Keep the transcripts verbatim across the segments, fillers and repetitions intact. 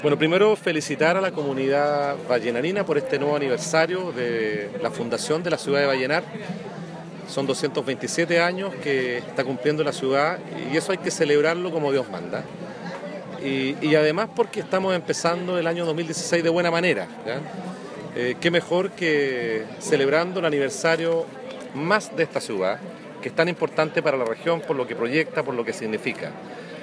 Bueno, primero felicitar a la comunidad vallenarina por este nuevo aniversario de la fundación de la ciudad de Vallenar. Son doscientos veintisiete años que está cumpliendo la ciudad y eso hay que celebrarlo como Dios manda. Y, y además porque estamos empezando el año dos mil dieciséis de buena manera. ¿ya? Eh, qué mejor que celebrando el aniversario más de esta ciudad, que es tan importante para la región por lo que proyecta, por lo que significa.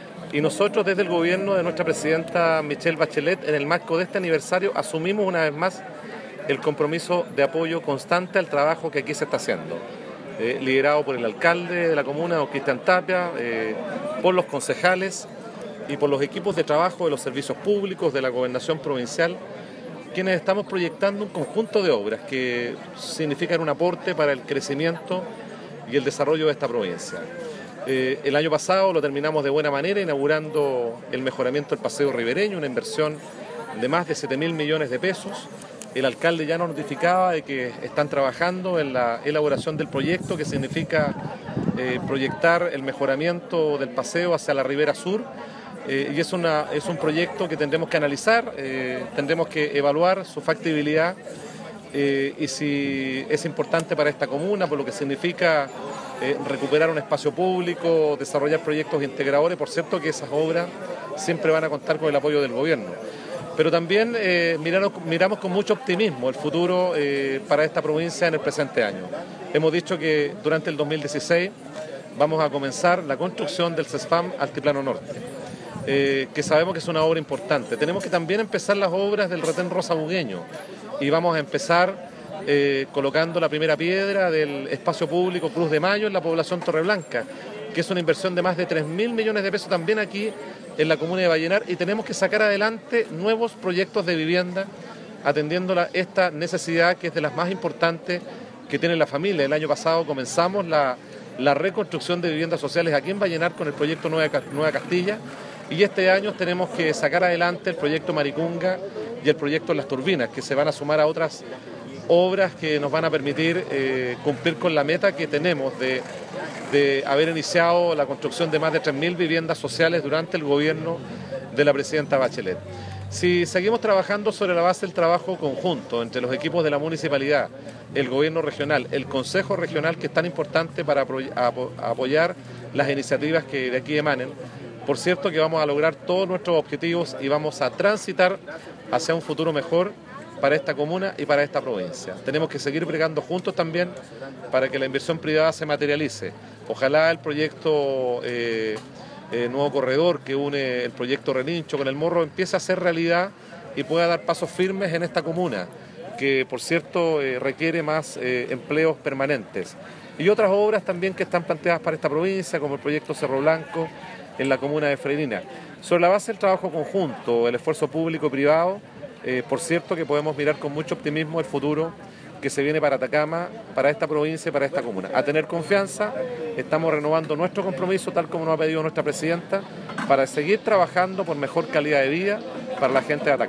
Y nosotros desde el gobierno de nuestra presidenta Michelle Bachelet, en el marco de este aniversario, asumimos una vez más el compromiso de apoyo constante al trabajo que aquí se está haciendo, eh, liderado por el alcalde de la comuna, don Cristian Tapia, eh, por los concejales y por los equipos de trabajo de los servicios públicos, de la gobernación provincial, quienes estamos proyectando un conjunto de obras que significan un aporte para el crecimiento y el desarrollo de esta provincia. Eh, el año pasado lo terminamos de buena manera, inaugurando el mejoramiento del Paseo Ribereño, una inversión de más de siete mil millones de pesos. El alcalde ya nos notificaba de que están trabajando en la elaboración del proyecto, que significa eh, proyectar el mejoramiento del paseo hacia la ribera sur. Eh, y es, una, es un proyecto que tendremos que analizar, eh, tendremos que evaluar su factibilidad eh, y si es importante para esta comuna, por lo que significa eh, recuperar un espacio público, desarrollar proyectos integradores. Por cierto que esas obras siempre van a contar con el apoyo del gobierno. Pero también eh, miramos, miramos con mucho optimismo el futuro eh, para esta provincia en el presente año. Hemos dicho que durante el dos mil dieciséis vamos a comenzar la construcción del CESFAM Altiplano Norte. Eh, que sabemos que es una obra importante. Tenemos que también empezar las obras del retén Rosa Bugueño y vamos a empezar eh, colocando la primera piedra del espacio público Cruz de Mayo en la población Torreblanca, que es una inversión de más de tres mil millones de pesos también aquí en la comuna de Vallenar, y tenemos que sacar adelante nuevos proyectos de vivienda atendiendo la, esta necesidad que es de las más importantes que tiene la familia. El año pasado comenzamos la, la reconstrucción de viviendas sociales aquí en Vallenar con el proyecto Nueva, Nueva Castilla. Y este año tenemos que sacar adelante el proyecto Maricunga y el proyecto Las Turbinas, que se van a sumar a otras obras que nos van a permitir eh, cumplir con la meta que tenemos de, de haber iniciado la construcción de más de tres mil viviendas sociales durante el gobierno de la presidenta Bachelet. Si seguimos trabajando sobre la base del trabajo conjunto entre los equipos de la municipalidad, el gobierno regional, el consejo regional, que es tan importante para apoyar las iniciativas que de aquí emanen, por cierto que vamos a lograr todos nuestros objetivos y vamos a transitar hacia un futuro mejor para esta comuna y para esta provincia. Tenemos que seguir bregando juntos también para que la inversión privada se materialice. Ojalá el proyecto eh, eh, Nuevo Corredor que une el proyecto Relincho con el Morro empiece a ser realidad y pueda dar pasos firmes en esta comuna, que por cierto eh, requiere más eh, empleos permanentes. Y otras obras también que están planteadas para esta provincia, como el proyecto Cerro Blanco, en la comuna de Freirina. Sobre la base del trabajo conjunto, el esfuerzo público y privado, eh, por cierto que podemos mirar con mucho optimismo el futuro que se viene para Atacama, para esta provincia y para esta comuna. A tener confianza, estamos renovando nuestro compromiso, tal como nos ha pedido nuestra presidenta, para seguir trabajando por mejor calidad de vida para la gente de Atacama.